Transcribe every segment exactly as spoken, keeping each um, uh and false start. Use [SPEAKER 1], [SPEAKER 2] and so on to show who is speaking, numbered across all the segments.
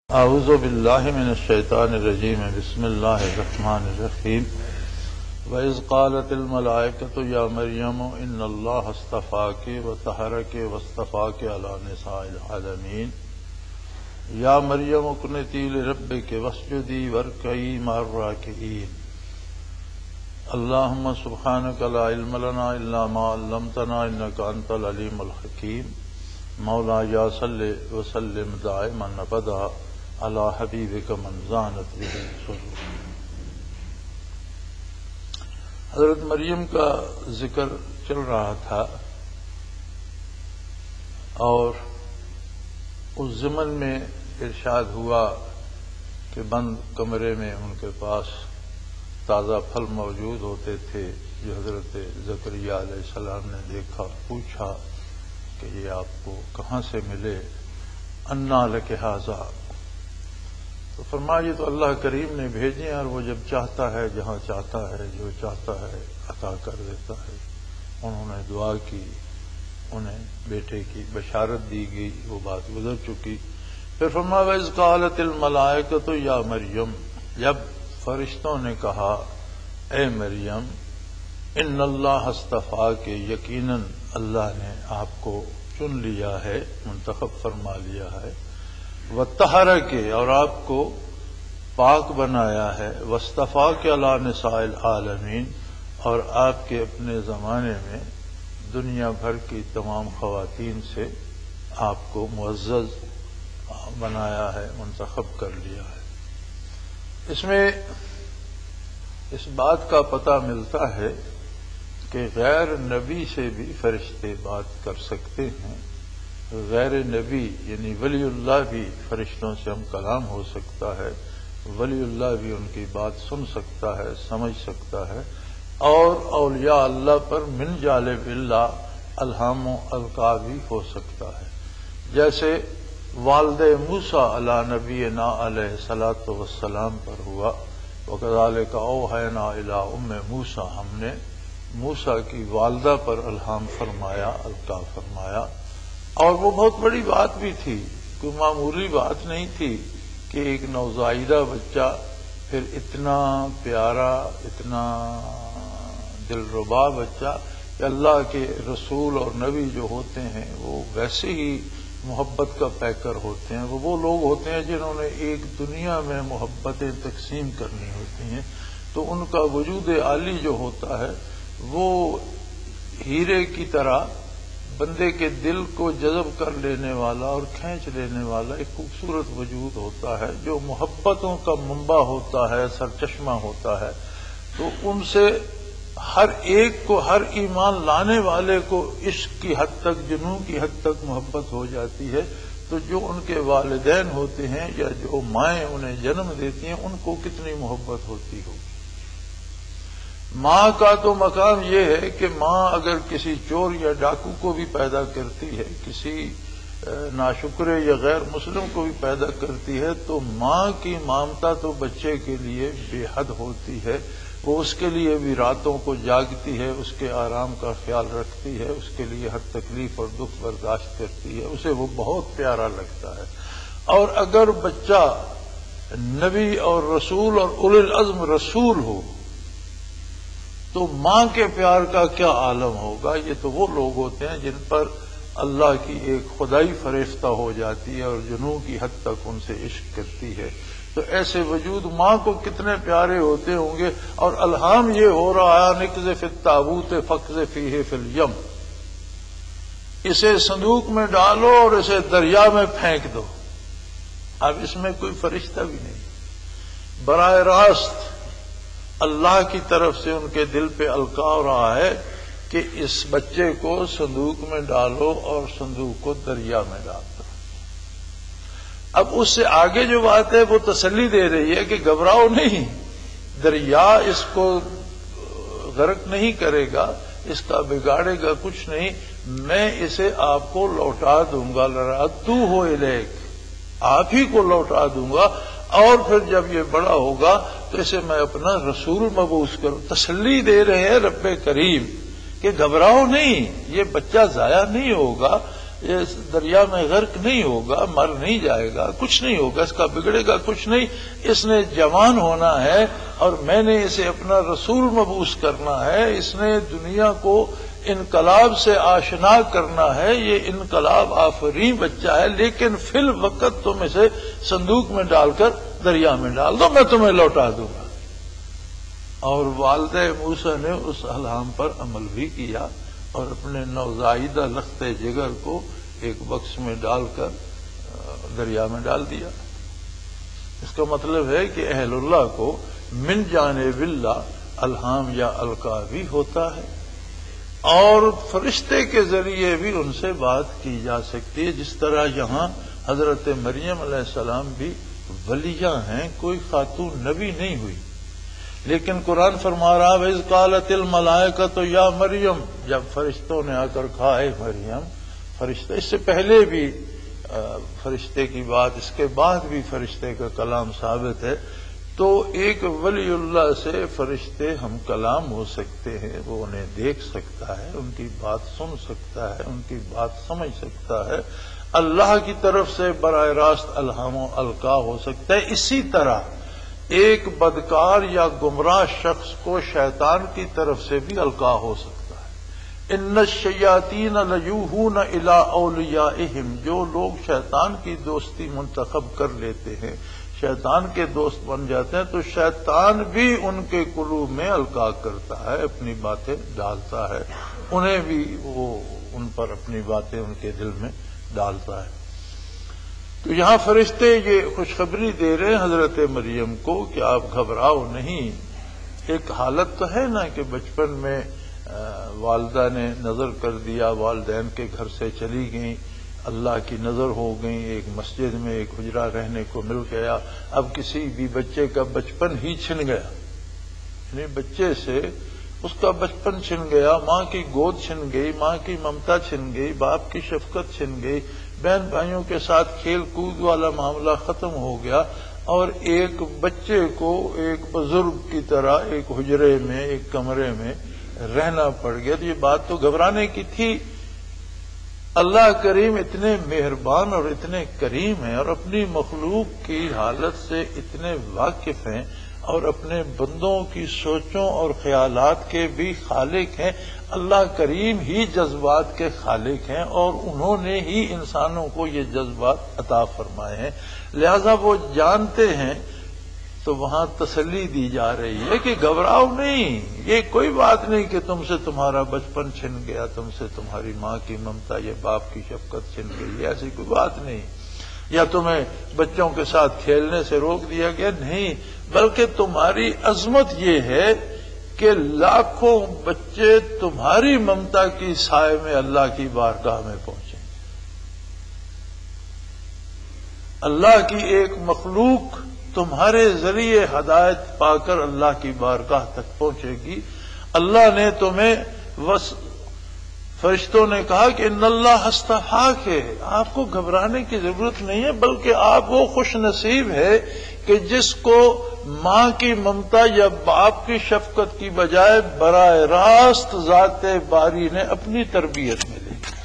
[SPEAKER 1] اعوذ باللہ من الشیطان الرجیم بسم اللہ الرحمن الرحیم وَإِذْ قَالَتِ الْمَلَائِكَةُ يَا مَرْيَمُ إِنَّ اللَّهَ اصْطَفَاكِ وَطَهَّرَكِ وَاصْطَفَاكِ عَلَى نِسَاءِ الْعَالَمِينَ يَا مَرْيَمُ اقْنُتِي لِرَبِّكِ وَاسْجُدِي وَارْكَعِي مَعَ الرَّاكِعِينَ اللهم سبحانك لا علم لنا إلا ما علمتنا إنك أنت العليم الحكيم مولاي صل وسلم دائما أبدا على حبیبک من زانت به الصدور۔ حضرت مریم کا ذکر چل رہا تھا اور اس ضمن میں ارشاد ہوا کہ بند کمرے میں ان کے پاس تازہ پھل موجود ہوتے تھے جو حضرت زکریا علیہ السلام نے دیکھا، پوچھا کہ یہ آپ کو کہاں سے ملے؟ انا لک ھذا، تو فرمایا یہ تو اللہ کریم نے بھیجے ہیں اور وہ جب چاہتا ہے جہاں چاہتا ہے جو چاہتا ہے عطا کر دیتا ہے۔ انہوں نے دعا کی، انہیں بیٹے کی بشارت دی گئی، وہ بات گزر چکی۔ پھر فرمایا وَإِذْ قَالَتِ الْمَلَائِكَةُ يَا مَرْيَمُ، جب فرشتوں نے کہا اے مریم، ان اللہ اصطفاک، یقیناً اللہ نے آپ کو چن لیا ہے، منتخب فرما لیا ہے، وطہرک، اور آپ کو پاک بنایا ہے، واصطفاک علی نساء العالمین، اور آپ کے اپنے زمانے میں دنیا بھر کی تمام خواتین سے آپ کو معزز بنایا ہے، منتخب کر لیا ہے۔ اس میں اس بات کا پتہ ملتا ہے کہ غیر نبی سے بھی فرشتے بات کر سکتے ہیں، غیر نبی یعنی ولی اللہ بھی فرشتوں سے ہم کلام ہو سکتا ہے، ولی اللہ بھی ان کی بات سن سکتا ہے، سمجھ سکتا ہے، اور اولیاء اللہ پر من جانب اللہ الہام و القاء بھی ہو سکتا ہے، جیسے والد موسیٰ علی نبینا علیہ الصلاۃ والسلام پر ہوا۔ وَكَذَلِكَ أَوْحَيْنَا إِلَىٰ أُمِّ موسیٰ، ہم نے موسیٰ کی والدہ پر الہام فرمایا، القاء فرمایا، اور وہ بہت بڑی بات بھی تھی، کوئی معمولی بات نہیں تھی کہ ایک نوزائیدہ بچہ پھر اتنا پیارا، اتنا دلربا بچہ کہ اللہ کے رسول اور نبی جو ہوتے ہیں وہ ویسے ہی محبت کا پیکر ہوتے ہیں، وہ وہ لوگ ہوتے ہیں جنہوں نے ایک دنیا میں محبتیں تقسیم کرنی ہوتی ہیں، تو ان کا وجود عالی جو ہوتا ہے وہ ہیرے کی طرح بندے کے دل کو جذب کر لینے والا اور کھینچ لینے والا ایک خوبصورت وجود ہوتا ہے جو محبتوں کا منبع ہوتا ہے، سرچشمہ ہوتا ہے۔ تو ان سے ہر ایک کو، ہر ایمان لانے والے کو عشق کی حد تک، جنون کی حد تک محبت ہو جاتی ہے، تو جو ان کے والدین ہوتے ہیں یا جو مائیں انہیں جنم دیتی ہیں ان کو کتنی محبت ہوتی ہوگی۔ ماں کا تو مقام یہ ہے کہ ماں اگر کسی چور یا ڈاکو کو بھی پیدا کرتی ہے، کسی ناشکرے یا غیر مسلم کو بھی پیدا کرتی ہے، تو ماں کی ممتا تو بچے کے لیے بے حد ہوتی ہے، وہ اس کے لیے بھی راتوں کو جاگتی ہے، اس کے آرام کا خیال رکھتی ہے، اس کے لیے ہر تکلیف اور دکھ برداشت کرتی ہے، اسے وہ بہت پیارا لگتا ہے۔ اور اگر بچہ نبی اور رسول اور اولی العزم رسول ہو تو ماں کے پیار کا کیا عالم ہوگا۔ یہ تو وہ لوگ ہوتے ہیں جن پر اللہ کی ایک خدائی فریفتہ ہو جاتی ہے اور جنوں کی حد تک ان سے عشق کرتی ہے، تو ایسے وجود ماں کو کتنے پیارے ہوتے ہوں گے۔ اور الہام یہ ہو رہا ہے نقذ فی التابوت فقذ فیہ فی الیم، اسے صندوق میں ڈالو اور اسے دریا میں پھینک دو۔ اب اس میں کوئی فرشتہ بھی نہیں، براہ راست اللہ کی طرف سے ان کے دل پہ القاء ہو رہا ہے کہ اس بچے کو صندوق میں ڈالو اور صندوق کو دریا میں ڈال دو۔ اب اس سے آگے جو بات ہے وہ تسلی دے رہی ہے کہ گھبراؤ نہیں، دریا اس کو غرق نہیں کرے گا، اس کا بگاڑے گا کچھ نہیں، میں اسے آپ کو لوٹا دوں گا، لرادتہ الیک، آپ ہی کو لوٹا دوں گا، اور پھر جب یہ بڑا ہوگا تو اسے میں اپنا رسول مبعوث کروں۔ تسلی دے رہے ہیں رب کریم کہ گھبراؤ نہیں، یہ بچہ ضائع نہیں ہوگا، یہ دریا میں غرق نہیں ہوگا، مر نہیں جائے گا، کچھ نہیں ہوگا، اس کا بگڑے گا کچھ نہیں، اس نے جوان ہونا ہے اور میں نے اسے اپنا رسول مبعوث کرنا ہے، اس نے دنیا کو انقلاب سے آشنا کرنا ہے، یہ انقلاب آفرین بچہ ہے، لیکن فی الوقت تم اسے صندوق میں ڈال کر دریا میں ڈال دو، میں تمہیں لوٹا دوں گا۔ اور والد موسیٰ نے اس الہام پر عمل بھی کیا اور اپنے نوزائیدہ لخت جگر کو ایک بکس میں ڈال کر دریا میں ڈال دیا۔ اس کا مطلب ہے کہ اہل اللہ کو من جانب اللہ الہام یا القا بھی ہوتا ہے، اور فرشتے کے ذریعے بھی ان سے بات کی جا سکتی ہے، جس طرح یہاں حضرت مریم علیہ السلام بھی ولیہ ہیں، کوئی خاتون نبی نہیں ہوئی، لیکن قرآن فرما رہا ہے وَإِذْ قَالَتِ الْمَلَائِكَةُ يَا مریم، جب فرشتوں نے آ کر کہا اے مریم، فرشتے اس سے پہلے بھی فرشتے کی بات، اس کے بعد بھی فرشتے کا کلام ثابت ہے، تو ایک ولی اللہ سے فرشتے ہم کلام ہو سکتے ہیں، وہ انہیں دیکھ سکتا ہے، ان کی بات سن سکتا ہے، ان کی بات سمجھ سکتا ہے، اللہ کی طرف سے براہ راست الہام و القا ہو سکتا ہے۔ اسی طرح ایک بدکار یا گمراہ شخص کو شیطان کی طرف سے بھی القا ہو سکتا ہے۔ ان الشیاطین لیوحون الی اولیائہم، جو لوگ شیطان کی دوستی منتخب کر لیتے ہیں، شیطان کے دوست بن جاتے ہیں، تو شیطان بھی ان کے قلوب میں القا کرتا ہے، اپنی باتیں ڈالتا ہے، انہیں بھی وہ ان پر اپنی باتیں ان کے دل میں ڈالتا ہے۔ تو یہاں فرشتے یہ خوشخبری دے رہے ہیں حضرت مریم کو کہ آپ گھبراؤ نہیں۔ ایک حالت تو ہے نا کہ بچپن میں والدہ نے نظر کر دیا، والدین کے گھر سے چلی گئیں، اللہ کی نظر ہو گئی، ایک مسجد میں ایک حجرہ رہنے کو مل گیا، اب کسی بھی بچے کا بچپن ہی چھن گیا، یعنی بچے سے اس کا بچپن چھن گیا، ماں کی گود چھن گئی، ماں کی ممتا چھن گئی، باپ کی شفقت چھن گئی، بہن بھائیوں کے ساتھ کھیل کود والا معاملہ ختم ہو گیا، اور ایک بچے کو ایک بزرگ کی طرح ایک حجرے میں ایک کمرے میں رہنا پڑ گیا۔ تو یہ بات تو گھبرانے کی تھی۔ اللہ کریم اتنے مہربان اور اتنے کریم ہیں اور اپنی مخلوق کی حالت سے اتنے واقف ہیں اور اپنے بندوں کی سوچوں اور خیالات کے بھی خالق ہیں۔ اللہ کریم ہی جذبات کے خالق ہیں اور انہوں نے ہی انسانوں کو یہ جذبات عطا فرمائے ہیں، لہذا وہ جانتے ہیں۔ تو وہاں تسلی دی جا رہی ہے کہ گھبراؤ نہیں، یہ کوئی بات نہیں کہ تم سے تمہارا بچپن چھن گیا، تم سے تمہاری ماں کی ممتا یا باپ کی شفقت چھن گئی، ایسی کوئی بات نہیں، یا تمہیں بچوں کے ساتھ کھیلنے سے روک دیا گیا، نہیں، بلکہ تمہاری عظمت یہ ہے کہ لاکھوں بچے تمہاری ممتا کی سائے میں اللہ کی بارگاہ میں پہنچیں گے۔ اللہ کی ایک مخلوق تمہارے ذریعے ہدایت پا کر اللہ کی بارگاہ تک پہنچے گی۔ اللہ نے تمہیں وس فرشتوں نے کہا کہ ان اللہ اصطفاک ہے، آپ کو گھبرانے کی ضرورت نہیں ہے، بلکہ آپ وہ خوش نصیب ہے کہ جس کو ماں کی ممتا یا باپ کی شفقت کی بجائے براہ راست ذات باری نے اپنی تربیت میں لے لیا۔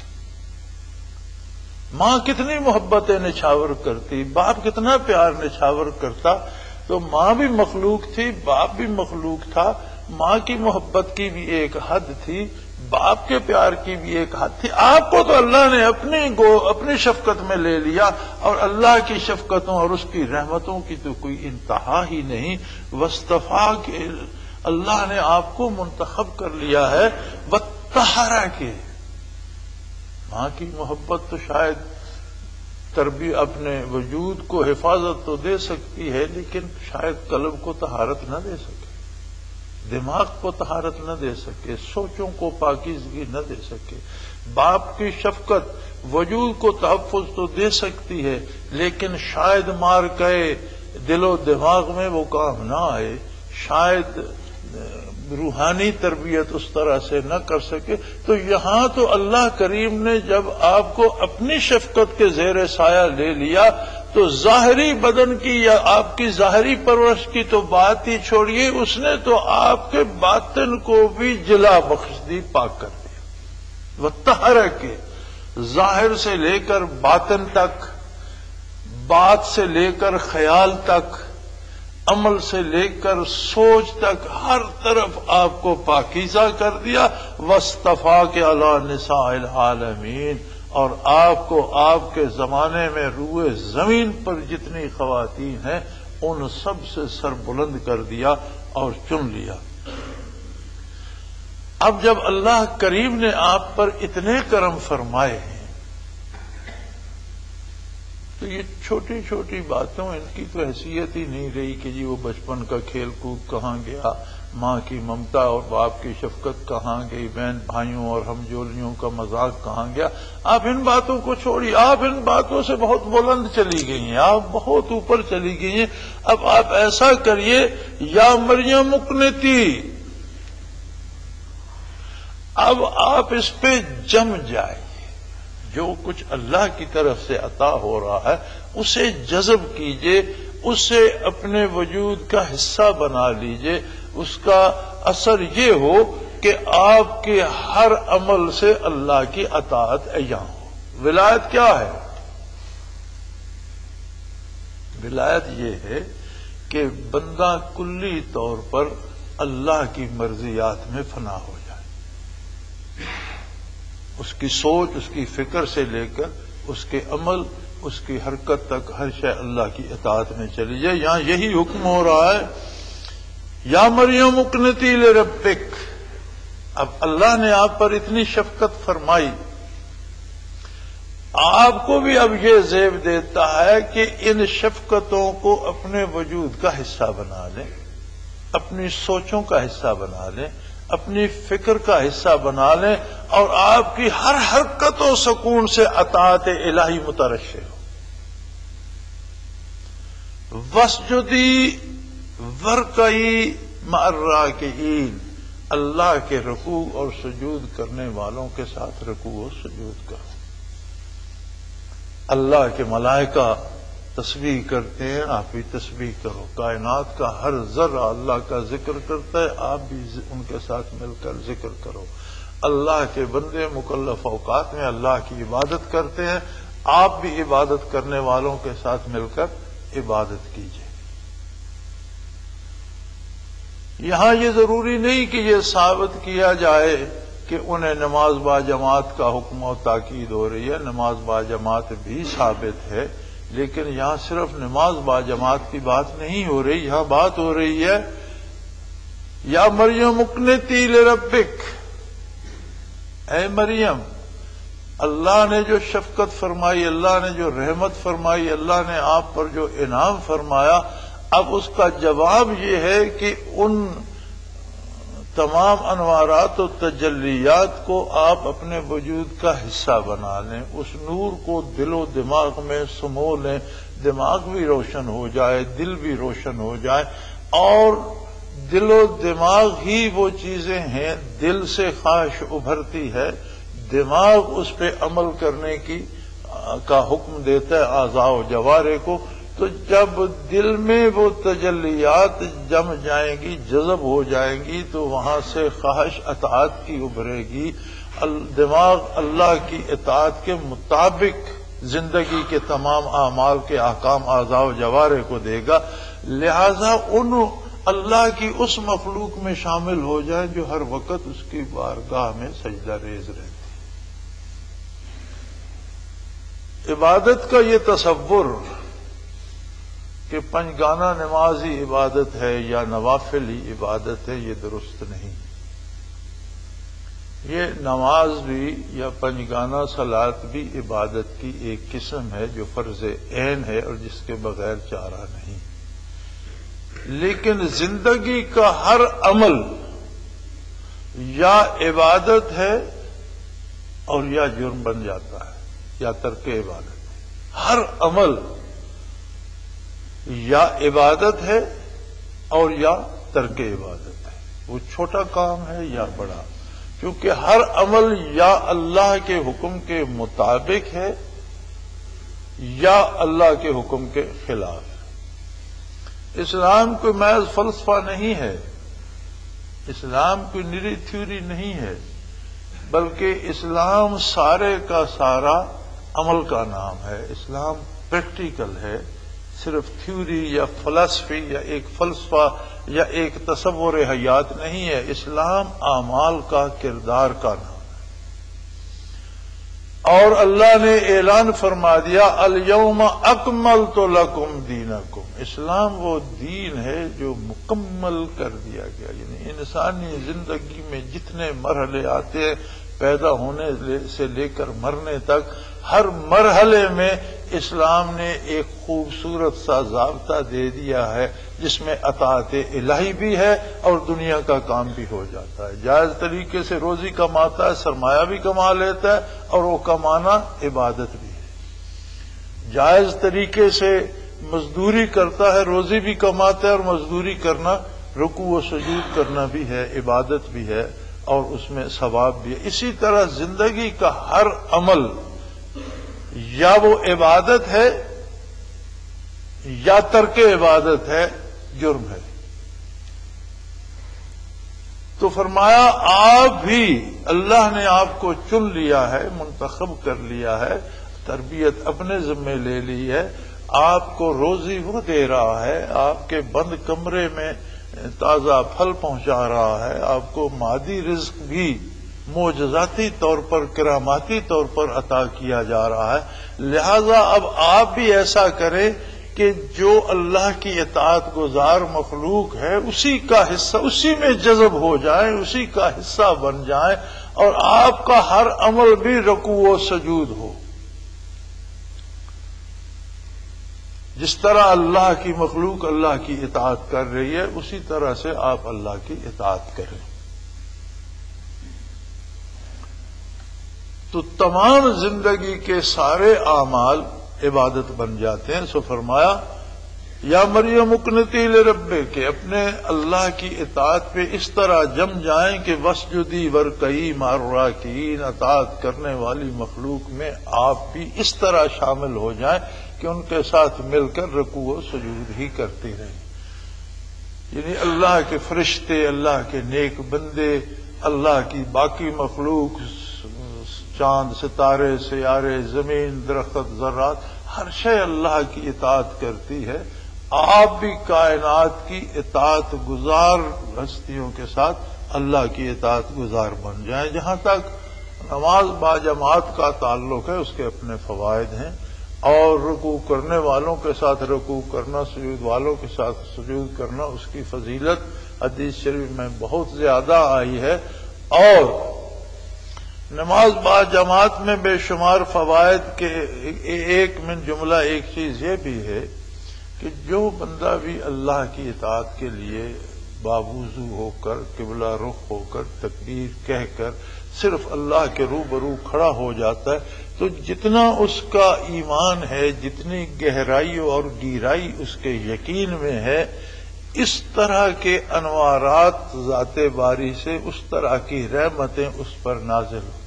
[SPEAKER 1] ماں کتنی محبتیں نچھاور کرتی، باپ کتنا پیار نچھاور کرتا، تو ماں بھی مخلوق تھی، باپ بھی مخلوق تھا، ماں کی محبت کی بھی ایک حد تھی، باپ کے پیار کی بھی ایک حد تھی۔ آپ کو تو اللہ نے اپنی گو اپنی شفقت میں لے لیا، اور اللہ کی شفقتوں اور اس کی رحمتوں کی تو کوئی انتہا ہی نہیں۔ واصطفیٰ کے اللہ نے آپ کو منتخب کر لیا ہے، وطہرہ کے۔ ماں کی محبت تو شاید تربیت اپنے وجود کو حفاظت تو دے سکتی ہے، لیکن شاید قلب کو طہارت نہ دے سکے، دماغ کو طہارت نہ دے سکے، سوچوں کو پاکیزگی نہ دے سکے۔ باپ کی شفقت وجود کو تحفظ تو دے سکتی ہے، لیکن شاید مار گئے دل و دماغ میں وہ کام نہ آئے، شاید روحانی تربیت اس طرح سے نہ کر سکے۔ تو یہاں تو اللہ کریم نے جب آپ کو اپنی شفقت کے زیر سایہ لے لیا، تو ظاہری بدن کی یا آپ کی ظاہری پرورش کی تو بات ہی چھوڑیے، اس نے تو آپ کے باطن کو بھی جلا بخش دی، پاک کر دیا۔ وطہرہ کے ظاہر سے لے کر باطن تک، بات سے لے کر خیال تک، عمل سے لے کر سوچ تک، ہر طرف آپ کو پاکیزہ کر دیا. وَاصْطَفَاكَ عَلَىٰ نِسَاءِ الْعَالَمِينَ، اور آپ کو آپ کے زمانے میں روئے زمین پر جتنی خواتین ہیں ان سب سے سر بلند کر دیا اور چن لیا. اب جب اللہ کریم نے آپ پر اتنے کرم فرمائے ہیں تو یہ چھوٹی چھوٹی باتوں ان کی تو حیثیت ہی نہیں رہی کہ جی وہ بچپن کا کھیل کود کہاں گیا، ماں کی ممتا اور باپ کی شفقت کہاں گئی، بہن بھائیوں اور ہم جولیوں کا مذاق کہاں گیا. آپ ان باتوں کو چھوڑیے، آپ ان باتوں سے بہت بلند چلی گئی ہیں، آپ بہت اوپر چلی گئی ہیں. اب آپ ایسا کریے، یا مریم اقنتی، اب آپ اس پہ جم جائیں. جو کچھ اللہ کی طرف سے عطا ہو رہا ہے اسے جذب کیجئے، اسے اپنے وجود کا حصہ بنا لیجئے. اس کا اثر یہ ہو کہ آپ کے ہر عمل سے اللہ کی اطاعت عیاں ہو. ولایت کیا ہے؟ ولایت یہ ہے کہ بندہ کلی طور پر اللہ کی مرضیات میں فنا ہو جائے. اس کی سوچ، اس کی فکر سے لے کر اس کے عمل، اس کی حرکت تک ہر شے اللہ کی اطاعت میں چلی جائے. یہاں یہی حکم ہو رہا ہے، یا مریم اقنتی لربک. اب اللہ نے آپ پر اتنی شفقت فرمائی، آپ کو بھی اب یہ زیب دیتا ہے کہ ان شفقتوں کو اپنے وجود کا حصہ بنا لیں، اپنی سوچوں کا حصہ بنا لیں، اپنی فکر کا حصہ بنا لیں، اور آپ کی ہر حرکت و سکون سے اطاعت الہی مترشح ہو. وَاسْجُدِي وَارْكَعِي مَعَ الرَّاكِعِينَ، اللہ کے رکوع اور سجود کرنے والوں کے ساتھ رکوع اور سجود کرو. اللہ کے ملائکہ تسبیح کرتے ہیں، آپ بھی تسبیح کرو. کائنات کا ہر ذرہ اللہ کا ذکر کرتا ہے، آپ بھی ان کے ساتھ مل کر ذکر کرو. اللہ کے بندے مکلف اوقات میں اللہ کی عبادت کرتے ہیں، آپ بھی عبادت کرنے والوں کے ساتھ مل کر عبادت کیجیے. یہاں یہ ضروری نہیں کہ یہ ثابت کیا جائے کہ انہیں نماز با جماعت کا حکم و تاکید ہو رہی ہے. نماز با جماعت بھی ثابت ہے، لیکن یہاں صرف نماز با جماعت کی بات نہیں ہو رہی. یہاں بات ہو رہی ہے یا مریم اقنتی لربک، اے مریم، اللہ نے جو شفقت فرمائی، اللہ نے جو رحمت فرمائی، اللہ نے آپ پر جو انعام فرمایا، اب اس کا جواب یہ ہے کہ ان تمام انوارات و تجلیات کو آپ اپنے وجود کا حصہ بنا لیں. اس نور کو دل و دماغ میں سمو لیں، دماغ بھی روشن ہو جائے، دل بھی روشن ہو جائے. اور دل و دماغ ہی وہ چیزیں ہیں، دل سے خواہش ابھرتی ہے، دماغ اس پہ عمل کرنے کی کا حکم دیتا ہے اعضاء و جوارح کو. تو جب دل میں وہ تجلیات جم جائیں گی، جذب ہو جائیں گی، تو وہاں سے خواہش اطاعت کی ابھرے گی. دماغ اللہ کی اطاعت کے مطابق زندگی کے تمام اعمال کے احکام اعضاء و جوارح کو دے گا. لہذا ان اللہ کی اس مخلوق میں شامل ہو جائیں جو ہر وقت اس کی بارگاہ میں سجدہ ریز رہتی. عبادت کا یہ تصور کہ پنجگانہ نماز ہی عبادت ہے یا نوافل ہی عبادت ہے، یہ درست نہیں. یہ نماز بھی یا پنجگانہ صلاۃ بھی عبادت کی ایک قسم ہے جو فرض عین ہے اور جس کے بغیر چارہ نہیں. لیکن زندگی کا ہر عمل یا عبادت ہے اور یا جرم بن جاتا ہے یا ترک عبادت ہے. ہر عمل یا عبادت ہے اور یا ترک عبادت ہے، وہ چھوٹا کام ہے یا بڑا، کیونکہ ہر عمل یا اللہ کے حکم کے مطابق ہے یا اللہ کے حکم کے خلاف ہے. اسلام کوئی محض فلسفہ نہیں ہے، اسلام کوئی نری تھیوری نہیں ہے. بلکہ اسلام سارے کا سارا عمل کا نام ہے. اسلام پریکٹیکل ہے، صرف تھیوری یا فلسفی یا ایک فلسفہ یا ایک تصور حیات نہیں ہے. اسلام اعمال کا، کردار کا نام ہے. اور اللہ نے اعلان فرما دیا الیوم اکملت لکم دینکم. اسلام وہ دین ہے جو مکمل کر دیا گیا. یعنی انسانی زندگی میں جتنے مرحلے آتے ہیں پیدا ہونے سے لے کر مرنے تک، ہر مرحلے میں اسلام نے ایک خوبصورت سا ضابطہ دے دیا ہے جس میں اطاعت الہی بھی ہے اور دنیا کا کام بھی ہو جاتا ہے. جائز طریقے سے روزی کماتا ہے، سرمایہ بھی کما لیتا ہے اور وہ کمانا عبادت بھی ہے. جائز طریقے سے مزدوری کرتا ہے، روزی بھی کماتا ہے اور مزدوری کرنا، رکوع و سجود کرنا بھی ہے، عبادت بھی ہے اور اس میں ثواب بھی ہے. اسی طرح زندگی کا ہر عمل یا وہ عبادت ہے یا ترک عبادت ہے، جرم ہے. تو فرمایا آپ بھی، اللہ نے آپ کو چن لیا ہے، منتخب کر لیا ہے، تربیت اپنے ذمے لے لی ہے، آپ کو روزی وہ دے رہا ہے، آپ کے بند کمرے میں تازہ پھل پہنچا رہا ہے، آپ کو مادی رزق بھی معجزاتی طور پر، کراماتی طور پر عطا کیا جا رہا ہے. لہذا اب آپ بھی ایسا کریں کہ جو اللہ کی اطاعت گزار مخلوق ہے اسی کا حصہ، اسی میں جذب ہو جائیں، اسی کا حصہ بن جائیں اور آپ کا ہر عمل بھی رکوع و سجود ہو. جس طرح اللہ کی مخلوق اللہ کی اطاعت کر رہی ہے اسی طرح سے آپ اللہ کی اطاعت کریں. تو تمام زندگی کے سارے اعمال عبادت بن جاتے ہیں. سو فرمایا یا مریم اقنتی لربک، کہ اپنے اللہ کی اطاعت پہ اس طرح جم جائیں کہ وسجدی ورکعی مع الراکعین، اطاعت کرنے والی مخلوق میں آپ بھی اس طرح شامل ہو جائیں کہ ان کے ساتھ مل کر رکوع و سجود ہی کرتے رہیں. یعنی اللہ کے فرشتے، اللہ کے نیک بندے، اللہ کی باقی مخلوق، چاند، ستارے، سیارے، زمین، درخت، ذرات، ہر شے اللہ کی اطاعت کرتی ہے. آپ بھی کائنات کی اطاعت گزار ہستیوں کے ساتھ اللہ کی اطاعت گزار بن جائیں. جہاں تک نماز با جماعت کا تعلق ہے اس کے اپنے فوائد ہیں، اور رکوع کرنے والوں کے ساتھ رکوع کرنا، سجود والوں کے ساتھ سجود کرنا، اس کی فضیلت حدیث شریف میں بہت زیادہ آئی ہے. اور نماز با جماعت میں بے شمار فوائد کے ایک من جملہ ایک چیز یہ بھی ہے کہ جو بندہ بھی اللہ کی اطاعت کے لیے باوضو ہو کر، قبلہ رخ ہو کر، تکبیر کہہ کر صرف اللہ کے روبرو کھڑا ہو جاتا ہے، تو جتنا اس کا ایمان ہے، جتنی گہرائی اور گہرائی اس کے یقین میں ہے، اس طرح کے انوارات ذات باری سے، اس طرح کی رحمتیں اس پر نازل ہوتی.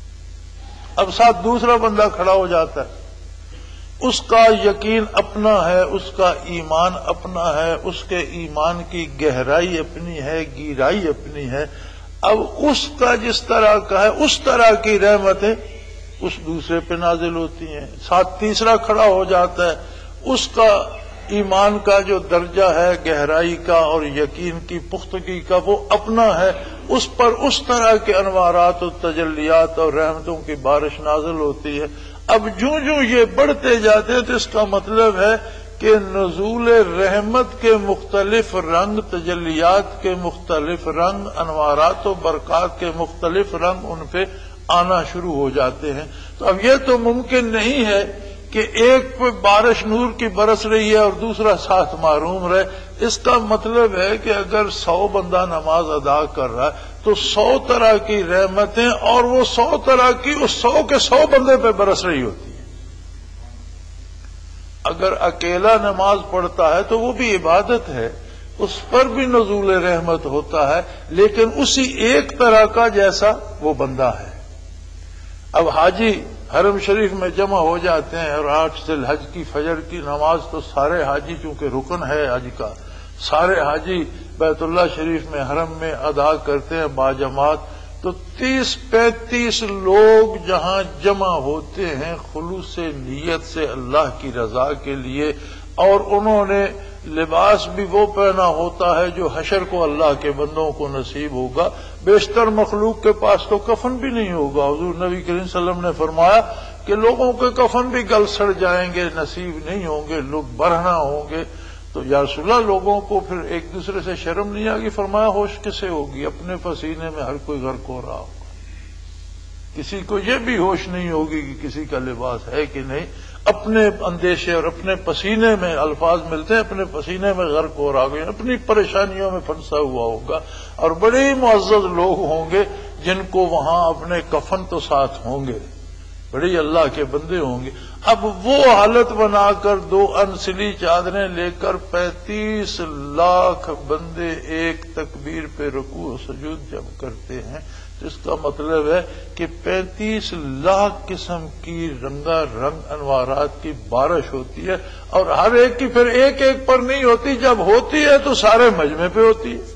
[SPEAKER 1] اب ساتھ دوسرا بندہ کھڑا ہو جاتا ہے، اس کا یقین اپنا ہے، اس کا ایمان اپنا ہے، اس کے ایمان کی گہرائی اپنی ہے، گہرائی اپنی ہے. اب اس کا جس طرح کا ہے اس طرح کی رحمتیں اس دوسرے پہ نازل ہوتی ہیں. ساتھ تیسرا کھڑا ہو جاتا ہے، اس کا ایمان کا جو درجہ ہے، گہرائی کا اور یقین کی پختگی کا، وہ اپنا ہے، اس پر اس طرح کے انوارات و تجلیات اور رحمتوں کی بارش نازل ہوتی ہے. اب جوں جوں یہ بڑھتے جاتے ہیں تو اس کا مطلب ہے کہ نزول رحمت کے مختلف رنگ، تجلیات کے مختلف رنگ، انوارات و برکات کے مختلف رنگ ان پہ آنا شروع ہو جاتے ہیں. تو اب یہ تو ممکن نہیں ہے کہ ایک پہ بارش نور کی برس رہی ہے اور دوسرا ساتھ معروم رہے. اس کا مطلب ہے کہ اگر سو بندہ نماز ادا کر رہا ہے تو سو طرح کی رحمتیں اور وہ سو طرح کی اس سو کے سو بندے پہ برس رہی ہوتی ہیں. اگر اکیلا نماز پڑھتا ہے تو وہ بھی عبادت ہے، اس پر بھی نزول رحمت ہوتا ہے، لیکن اسی ایک طرح کا جیسا وہ بندہ ہے. اب حاجی حرم شریف میں جمع ہو جاتے ہیں اور آٹھ ذی الحج کی فجر کی نماز تو سارے حاجی، چونکہ رکن ہے حج کا، سارے حاجی بیت اللہ شریف میں حرم میں ادا کرتے ہیں باجماعت. تو تیس پینتیس لوگ جہاں جمع ہوتے ہیں خلوص نیت سے اللہ کی رضا کے لیے، اور انہوں نے لباس بھی وہ پہنا ہوتا ہے جو حشر کو اللہ کے بندوں کو نصیب ہوگا۔ بیشتر مخلوق کے پاس تو کفن بھی نہیں ہوگا۔ حضور نبی کریم صلی اللہ علیہ وسلم نے فرمایا کہ لوگوں کے کفن بھی گل سڑ جائیں گے، نصیب نہیں ہوں گے، لوگ برہنہ ہوں گے۔ تو یا رسول اللہ لوگوں کو پھر ایک دوسرے سے شرم نہیں آگی؟ فرمایا ہوش کسے ہوگی؟ اپنے پسینے میں ہر کوئی غرق ہو رہا ہوگا، کسی کو یہ بھی ہوش نہیں ہوگی کہ کسی کا لباس ہے کہ نہیں، اپنے اندیشے اور اپنے پسینے میں، الفاظ ملتے ہیں اپنے پسینے میں غرق ہو رہا ہوگا، اپنی پریشانیوں میں پھنسا ہوا ہوگا، اور بڑے معزز لوگ ہوں گے جن کو وہاں اپنے کفن تو ساتھ ہوں گے، بڑے اللہ کے بندے ہوں گے۔ اب وہ حالت بنا کر دو انسلی چادریں لے کر پینتیس لاکھ بندے ایک تکبیر پہ رکوع و سجود جب کرتے ہیں، جس کا مطلب ہے کہ پینتیس لاکھ قسم کی رنگا رنگ انوارات کی بارش ہوتی ہے، اور ہر ایک کی پھر ایک ایک پر نہیں ہوتی، جب ہوتی ہے تو سارے مجمع پہ ہوتی ہے۔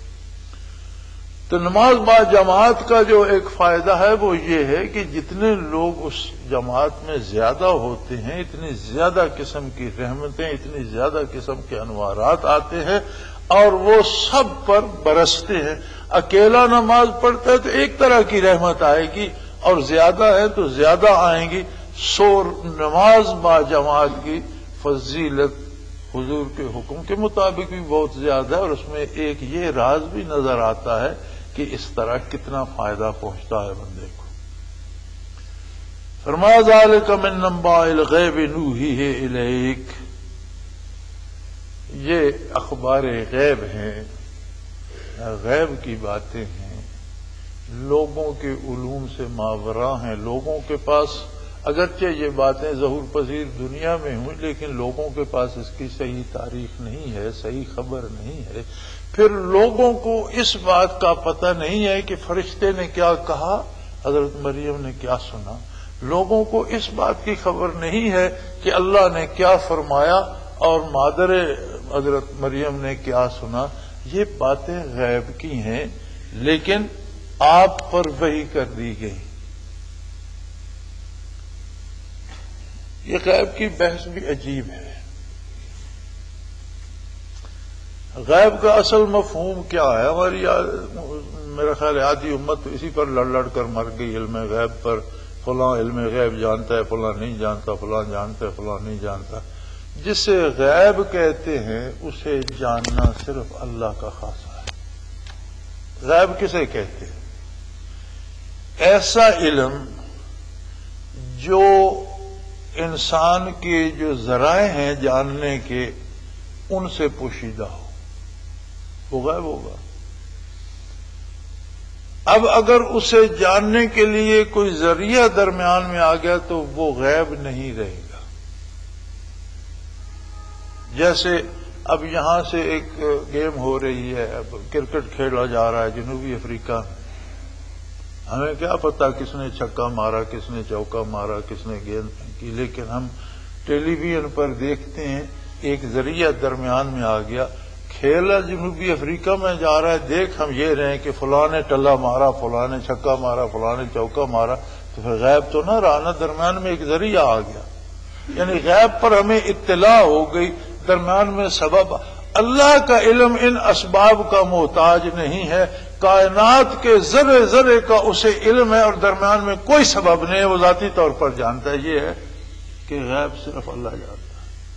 [SPEAKER 1] تو نماز با جماعت کا جو ایک فائدہ ہے وہ یہ ہے کہ جتنے لوگ اس جماعت میں زیادہ ہوتے ہیں، اتنی زیادہ قسم کی رحمتیں، اتنی زیادہ قسم کے انوارات آتے ہیں، اور وہ سب پر برستے ہیں۔ اکیلا نماز پڑھتا ہے تو ایک طرح کی رحمت آئے گی، اور زیادہ ہے تو زیادہ آئیں گی۔ سو نماز با جماعت کی فضیلت حضور کے حکم کے مطابق بھی بہت زیادہ ہے، اور اس میں ایک یہ راز بھی نظر آتا ہے کہ اس طرح کتنا فائدہ پہنچتا ہے بندے کو۔ فرمایا ذالک من انباء الغیب نوحیہ الیک، یہ اخبار غیب ہیں، غیب کی باتیں ہیں، لوگوں کے علوم سے ماورا ہیں۔ لوگوں کے پاس اگرچہ یہ باتیں ظہور پذیر دنیا میں ہوں، لیکن لوگوں کے پاس اس کی صحیح تاریخ نہیں ہے، صحیح خبر نہیں ہے۔ پھر لوگوں کو اس بات کا پتہ نہیں ہے کہ فرشتے نے کیا کہا، حضرت مریم نے کیا سنا۔ لوگوں کو اس بات کی خبر نہیں ہے کہ اللہ نے کیا فرمایا اور مادر حضرت مریم نے کیا سنا۔ یہ باتیں غیب کی ہیں، لیکن آپ پر وحی کر دی گئی۔ یہ غیب کی بحث بھی عجیب ہے۔ غیب کا اصل مفہوم کیا ہے؟ ہماری میرا خیال ہے آدھی امت تو اسی پر لڑ لڑ کر مر گئی، علم غیب پر۔ فلاں علم غیب جانتا ہے، فلاں نہیں جانتا، فلاں جانتا ہے، فلاں نہیں جانتا۔ جسے غیب کہتے ہیں اسے جاننا صرف اللہ کا خاصہ ہے۔ غیب کسے کہتے ہیں؟ ایسا علم جو انسان کے جو ذرائع ہیں جاننے کے، ان سے پوشیدہ ہو، وہ غیب ہوگا۔ اب اگر اسے جاننے کے لیے کوئی ذریعہ درمیان میں آ گیا تو وہ غیب نہیں رہے گا۔ جیسے اب یہاں سے ایک گیم ہو رہی ہے، اب کرکٹ کھیلا جا رہا ہے جنوبی افریقہ میں، ہمیں کیا پتا کس نے چھکا مارا، کس نے چوکا مارا، کس نے گیند پھینکی، لیکن ہم ٹیلی ویژن پر دیکھتے ہیں ایک ذریعہ درمیان میں آ گیا، کھیلا جنوبی افریقہ میں جا رہا ہے، دیکھ ہم یہ رہے کہ فلاں نے ٹلا مارا، فلاں نے چھکا مارا، فلاں نے چوکا مارا، تو پھر غیب تو نہ رہا نا، درمیان میں ایک ذریعہ آ گیا، یعنی غیب پر ہمیں اطلاع ہو گئی، درمیان میں سبب۔ اللہ کا علم ان اسباب کا محتاج نہیں ہے، کائنات کے ذرے ذرے کا اسے علم ہے، اور درمیان میں کوئی سبب نہیں ہے، وہ ذاتی طور پر جانتا ہے۔ یہ ہے کہ غیب صرف اللہ جانتا ہے۔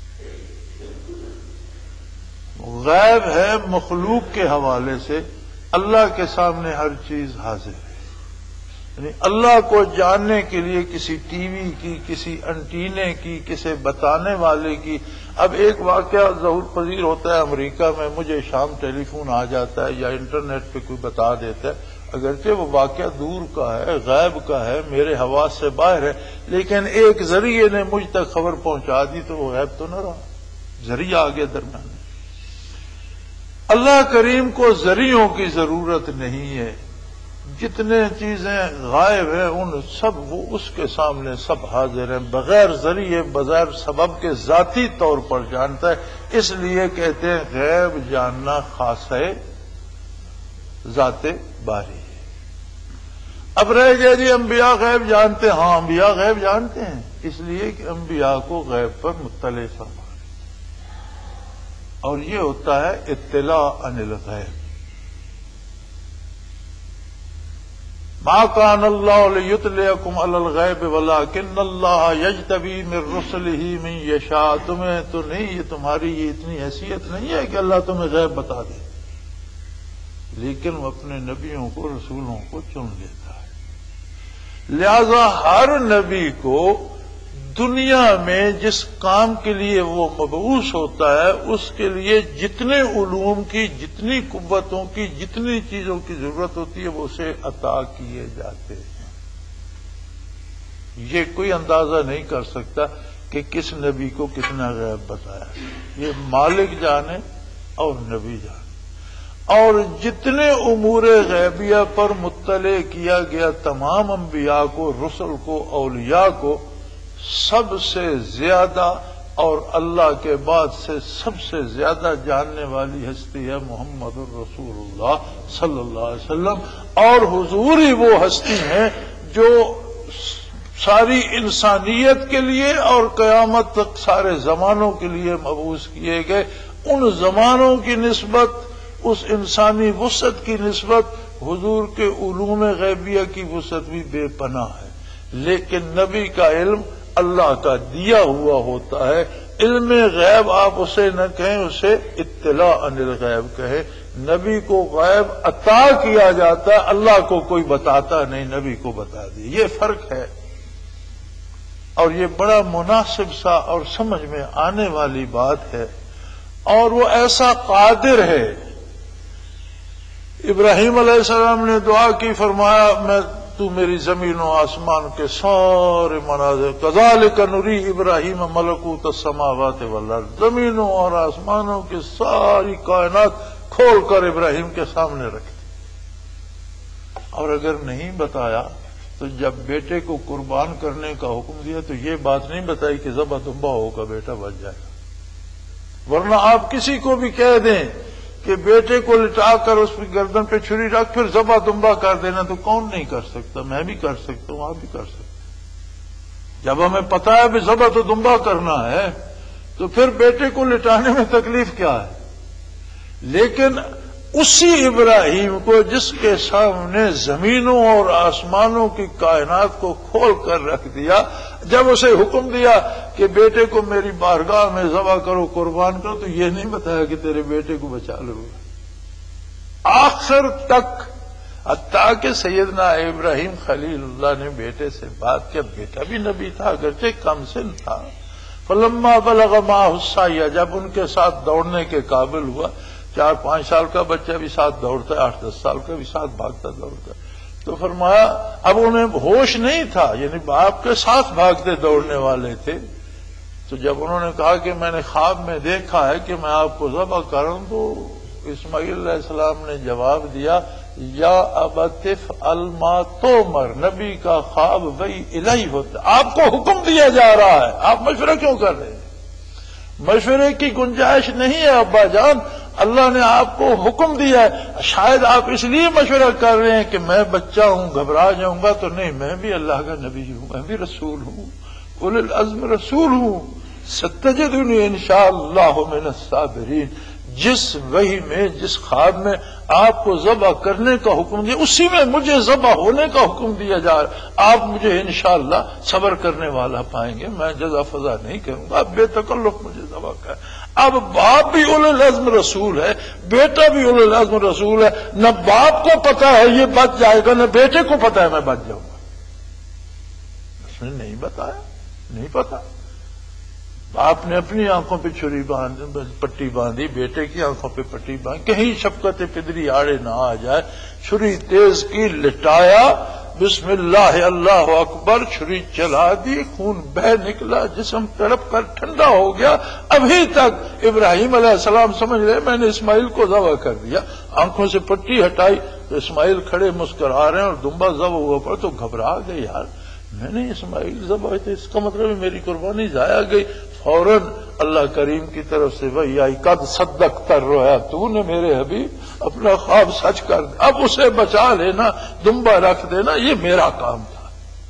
[SPEAKER 1] غیب ہے مخلوق کے حوالے سے، اللہ کے سامنے ہر چیز حاضر ہے۔ یعنی اللہ کو جاننے کے لیے کسی ٹی وی کی، کسی انٹینے کی، کسی بتانے والے کی۔ اب ایک واقعہ ظہور پذیر ہوتا ہے امریکہ میں، مجھے شام ٹیلی فون آ جاتا ہے یا انٹرنیٹ پہ کوئی بتا دیتا ہے، اگرچہ وہ واقعہ دور کا ہے، غیب کا ہے، میرے حواس سے باہر ہے، لیکن ایک ذریعے نے مجھ تک خبر پہنچا دی تو وہ غیب تو نہ رہا، ذریعہ آ گیا درمیان میں۔ اللہ کریم کو ذریعوں کی ضرورت نہیں ہے، جتنے چیزیں غائب ہیں ان سب وہ اس کے سامنے سب حاضر ہیں، بغیر ذریعے بغیر سبب کے ذاتی طور پر جانتا ہے۔ اس لیے کہتے ہیں غیب جاننا خاص ہے، ذات باری ہے۔ اب رہ گیا جی انبیاء غیب جانتے ہیں. ہاں انبیاء غیب جانتے ہیں، اس لیے کہ انبیاء کو غیب پر مطلع فرما، اور یہ ہوتا ہے اطلاع عن الغیب. ما کان اللہ لیطلعکم علی الغیب ولکن اللہ یجتبی من رسلہ من یشاء. تمہیں تو نہیں، یہ تمہاری یہ اتنی حیثیت نہیں ہے کہ اللہ تمہیں غیب بتا دے، لیکن وہ اپنے نبیوں کو، رسولوں کو چن لیتا ہے. لہذا ہر نبی کو دنیا میں جس کام کے لیے وہ مبعوث ہوتا ہے اس کے لیے جتنے علوم کی، جتنی قوتوں کی، جتنی چیزوں کی ضرورت ہوتی ہے وہ اسے عطا کیے جاتے ہیں. یہ کوئی اندازہ نہیں کر سکتا کہ کس نبی کو کتنا غیب بتایا، یہ مالک جانے اور نبی جانے. اور جتنے امور غیبیہ پر مطلع کیا گیا تمام انبیاء کو، رسل کو، اولیاء کو، سب سے زیادہ اور اللہ کے بعد سے سب سے زیادہ جاننے والی ہستی ہے محمد الرسول اللہ صلی اللہ علیہ وسلم. اور حضور ہی وہ ہستی ہیں جو ساری انسانیت کے لیے اور قیامت تک سارے زمانوں کے لیے مبعوث کیے گئے. ان زمانوں کی نسبت، اس انسانی وسعت کی نسبت حضور کے علوم غیبیہ کی وسعت بھی بے پناہ ہے. لیکن نبی کا علم اللہ کا دیا ہوا ہوتا ہے. علم غیب آپ اسے نہ کہیں، اسے اطلاع عن الغیب کہیں. نبی کو غیب عطا کیا جاتا ہے، اللہ کو کوئی بتاتا نہیں، نبی کو بتا دی. یہ فرق ہے، اور یہ بڑا مناسب سا اور سمجھ میں آنے والی بات ہے. اور وہ ایسا قادر ہے. ابراہیم علیہ السلام نے دعا کی، فرمایا میں تو میری زمین و آسمان کے سارے مناظر، کذالک نری ابراہیم ملکوت السماوات والارض، زمینوں اور آسمانوں کی ساری کائنات کھول کر ابراہیم کے سامنے رکھ دی. اور اگر نہیں بتایا تو جب بیٹے کو قربان کرنے کا حکم دیا تو یہ بات نہیں بتائی کہ ذبح دمبا ہوگا، بیٹا بچ جائے گا. ورنہ آپ کسی کو بھی کہہ دیں کہ بیٹے کو لٹا کر اس کی گردن پہ چھری رکھ پھر ذبح دمبا کر دینا، تو کون نہیں کر سکتا؟ میں بھی کر سکتا ہوں، آپ بھی کر سکتے ہیں. جب ہمیں پتا ہے بھی ذبح تو دمبا کرنا ہے تو پھر بیٹے کو لٹانے میں تکلیف کیا ہے؟ لیکن اسی ابراہیم کو جس کے سامنے زمینوں اور آسمانوں کی کائنات کو کھول کر رکھ دیا، جب اسے حکم دیا کہ بیٹے کو میری بارگاہ میں ذبح کرو، قربان کرو، تو یہ نہیں بتایا کہ تیرے بیٹے کو بچا لو. آخر تک حتیٰ کہ سیدنا ابراہیم خلیل اللہ نے بیٹے سے بات کیا. بیٹا بھی نبی تھا، اگرچہ کم سن تھا. فلما بلغ معہ السعی، جب ان کے ساتھ دوڑنے کے قابل ہوا، چار پانچ سال کا بچہ بھی ساتھ دوڑتا ہے، آٹھ دس سال کا بھی ساتھ بھاگتا دوڑتا ہے، تو فرمایا اب انہیں ہوش نہیں تھا، یعنی باپ کے ساتھ بھاگتے دوڑنے والے تھے. تو جب انہوں نے کہا کہ میں نے خواب میں دیکھا ہے کہ میں آپ کو ذبح کروں، تو اسماعیل علیہ السلام نے جواب دیا یا ابت افعل ما تؤمر. نبی کا خواب وحی الہی ہوتا، آپ کو حکم دیا جا رہا ہے، آپ مشورہ کیوں کر رہے ہیں؟ مشورے کی گنجائش نہیں ہے ابا جان، اللہ نے آپ کو حکم دیا ہے. شاید آپ اس لیے مشورہ کر رہے ہیں کہ میں بچہ ہوں، گھبرا جاؤں گا. تو نہیں، میں بھی اللہ کا نبی ہوں، میں بھی رسول ہوں، اولی العزم رسول ہوں. ستجدنی انشاءاللہ من الصابرین. جس وحی میں، جس خواب میں آپ کو ذبح کرنے کا حکم دیا، اسی میں مجھے ذبح ہونے کا حکم دیا جا رہا ہے. آپ مجھے انشاءاللہ صبر کرنے والا پائیں گے، میں جزا فضا نہیں کروں گا. بے تکلف مجھے ذبح کر. اب باپ بھی اولی العزم رسول ہے، بیٹا بھی اولی العزم رسول ہے. نہ باپ کو پتا ہے یہ بچ جائے گا، نہ بیٹے کو پتا ہے میں بچ جاؤں گا. اس نے نہیں بتایا، نہیں پتا. باپ نے اپنی آنکھوں پہ چھری باندھ پٹی باندھی، بیٹے کی آنکھوں پہ پٹی باندھی، کہیں شفقت پدری آڑے نہ آ جائے. چھری تیز کی، لٹایا، بسم اللہ اللہ اکبر، چھری چلا دی، خون بہہ نکلا، جسم تڑپ کر ٹھنڈا ہو گیا. ابھی تک ابراہیم علیہ السلام سمجھ رہے میں نے اسماعیل کو ذبح کر دیا. آنکھوں سے پٹی ہٹائی تو اسماعیل کھڑے مسکرا رہے ہیں اور دمبا ذبح ہوا پر تو گھبرا گئے، یار میں نے اسماعیل ذبح، تو اس کا مطلب میری قربانی ضائع گئی. فوراً اللہ کریم کی طرف سے وہی آئی، قد صدقت الرؤیا، تو نے میرے حبیب اپنا خواب سچ کر دیا، اب اسے بچا لینا، دمبا رکھ دینا، یہ میرا کام تھا۔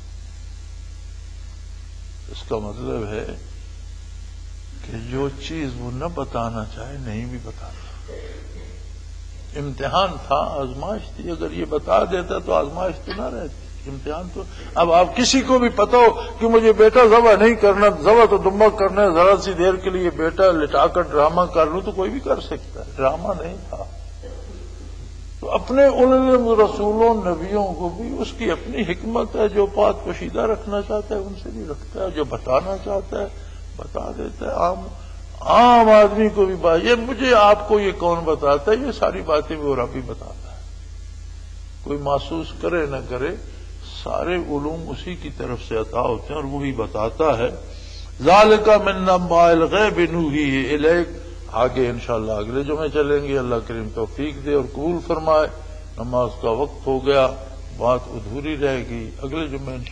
[SPEAKER 1] اس کا مطلب ہے کہ جو چیز وہ نہ بتانا چاہے نہیں بھی بتاتا۔ امتحان تھا، آزمائش تھی، اگر یہ بتا دیتا تو آزمائش تو نہ رہتی، امتحان تو۔ اب آپ کسی کو بھی پتا ہو کہ مجھے بیٹا ذبح نہیں کرنا، ذبح تو دمبا کرنا ہے، ذرا سی دیر کے لیے بیٹا لٹا کر ڈرامہ کر لوں تو کوئی بھی کر سکتا ہے، ڈرامہ نہیں تھا۔ تو اپنے ان رسولوں نبیوں کو بھی اس کی اپنی حکمت ہے، جو بات پوشیدہ رکھنا چاہتا ہے ان سے بھی رکھتا ہے، جو بتانا چاہتا ہے بتا دیتا ہے۔ عام عام آدمی کو بھی بات، یہ مجھے آپ کو یہ کون بتاتا ہے، یہ ساری باتیں وہ رب ہی بتاتا ہے، کوئی محسوس کرے نہ کرے، سارے علوم اسی کی طرف سے عطا ہوتے ہیں اور وہی بتاتا ہے۔ ذالک من انباء الغیب نوحیہ الیک، آگے انشاءاللہ اگلے جمعے چلیں گے، اللہ کریم توفیق دے اور قبول فرمائے۔ نماز کا وقت ہو گیا، بات ادھوری رہے گی، اگلے جمعے